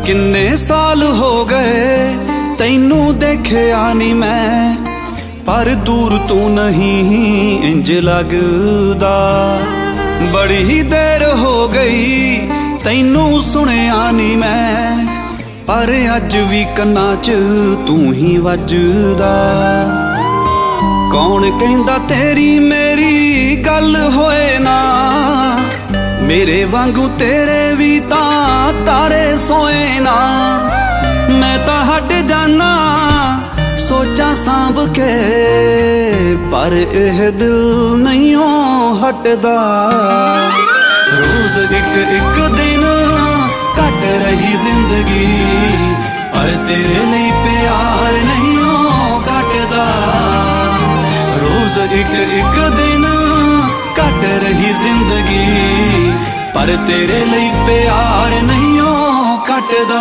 किन्ने साल हो गए तैनू देखिया नी मैं, पर दूर तू नहीं इंज लगदा। बड़ी ही देर हो गई तैनू सुनिया नी मैं, पर अज भी कन्ना च तू ही वजदा। कौन कहंदा तेरी मेरी गल होए ना, मेरे वांगू तेरे भी तारे सोए ना। मैं तां हट जाना सोचा सांभ के, पर यह दिल नहीं हो हटदा। रोज एक एक दिन कट रही जिंदगी, पर तेरे लिए प्यार नहीं हो घटदा। रोज एक एक दिन कट रही जिंदगी, पर तेरे लिए प्यार नहीं हो घटदा।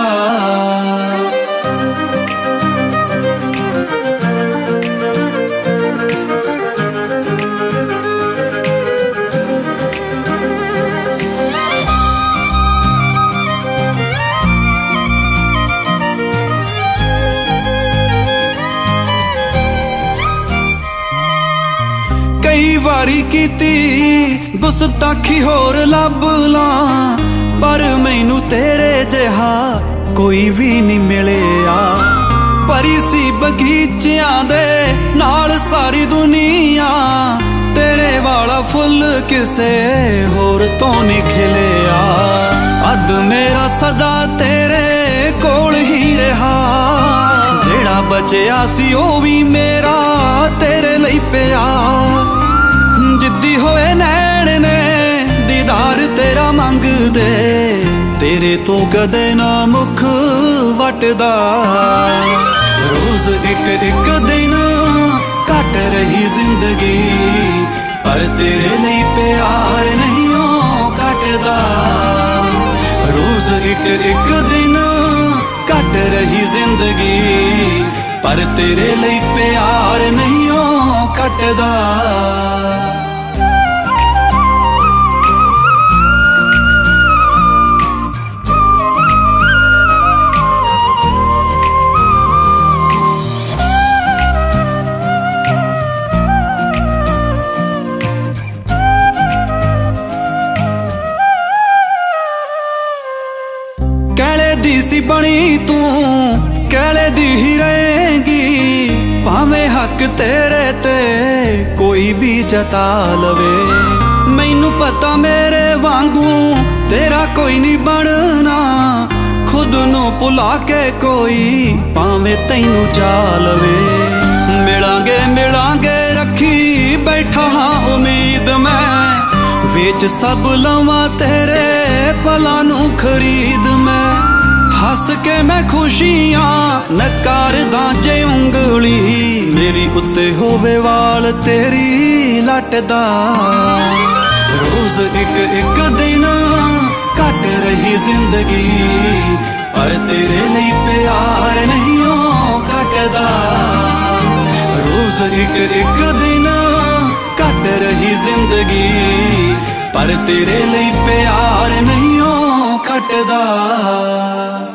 कई वारी कीती गुस्ताखी होर लभ ला, पर मैनू तेरे जिहा कोई भी नहीं मिलिया। परी सी बगीचियां दे नाल सारी दुनिया, तेरे वाला फुल किसे होर तो नहीं खिलिया। अद मेरा सदा तेरे कोल ही रहा, जेड़ा बचिया सी ओ भी मेरा तेरे लिए पिया। जिद्दी होए नैण ने दीदार तेरा मंगदे, तेरे तो कदे ना मुख वटदा। रोज एक एक दिन कट रही जिंदगी, पर तेरे लिए प्यार नहीं हो घटदा। रोज एक एक दिन कट रही जिंदगी, पर तेरे लिए प्यार नहीं हो घटदा। कहले दी सी बनी तू कहले दी ही रहेगी, भावें हक तेरे ते कोई भी जता लवे। मैनू पता मेरे वांगू तेरा कोई नहीं बनना, खुद नू भुला के कोई भावें तैनू जा लवे। मिलांगे मिलांगे रखी बैठा हाँ उम्मीद मैं, विच सब लवां तेरे भला नू खरीद मैं। हस के मैं खुशियां नकारदा जे उंगली, मेरी उत्ते होवे वाल तेरी लटदा। रोज एक एक दिन कट रही जिंदगी, पर तेरे लिए प्यार नहीं हो घटदा। रोज एक एक दिन कट रही जिंदगी, पर तेरे लिए प्यार नहीं हो घटदा।